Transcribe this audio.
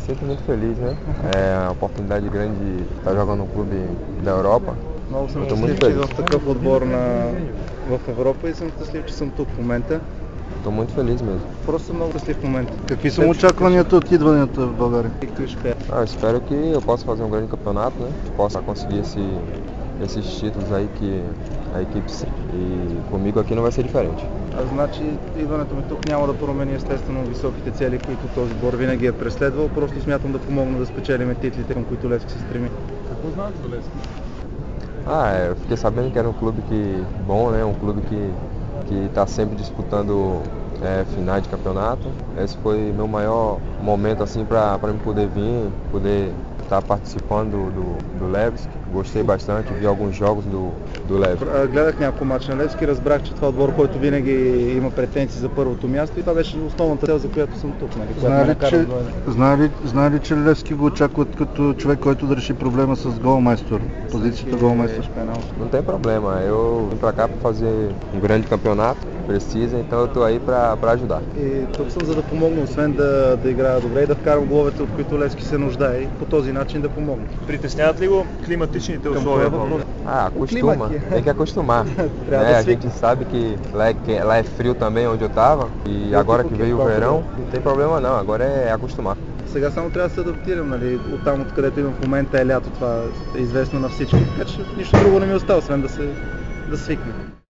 sinto muito feliz, né? É uma oportunidade grande de estar jogando num clube da Europa. Много съм Estou muito щастлив, че feliz. в такъв отбор в Европа и съм щастлив, че съм тук в момента. Estou muito feliz mesmo. Просто съм много щастлив в момента. Какви са очакванията от идването в България? Eu espero que eu possa fazer um grande campeonato, né? Possa conseguir esses títulos aí que a equipe precisa. E comigo aqui não vai ser diferente. Значи идването ми тук няма да промени естествено високите цели, които този отбор винаги е преследвал. Просто смятам да помогна да спечелим титлите, към които Левски се стреми. Какво знаеш за Левски? Eu fiquei sabendo que era um clube bom, né? Um clube que está sempre disputando finais de campeonato. Esse foi meu maior momento assim para mim poder vir, poder estar participando do Levski. Gostei bastante, vi alguns jogos do Levski. Гледах няколко мача на Левски, разбрах, че това е отбор, който винаги има претенции за първото място и това беше основната цел, за която съм тук. Знае ли, че Левски го очакват като човек, който да реши проблема с голмайстор, позицията голмайстор? Não tem problema, eu vim para cá para fazer um grande campeonato, precisa, então eu estou aí para ajudar. И тук съм за да помогна, освен да играя добре и да вкарам головете, от които Левски се нуждае и по този начин да помогна. Притесняват ли го климатичните условия? Acostuma, tem que acostumar. A gente sabe que lá é frio também onde eu estava e agora que veio o verão, não tem problema não, agora é acostumar. Сега само трябва да се адаптирам, нали? Оттам, откъдето имам в момента е лято, това е известно на всички, така че нищо друго не ми остава, освен да свикна.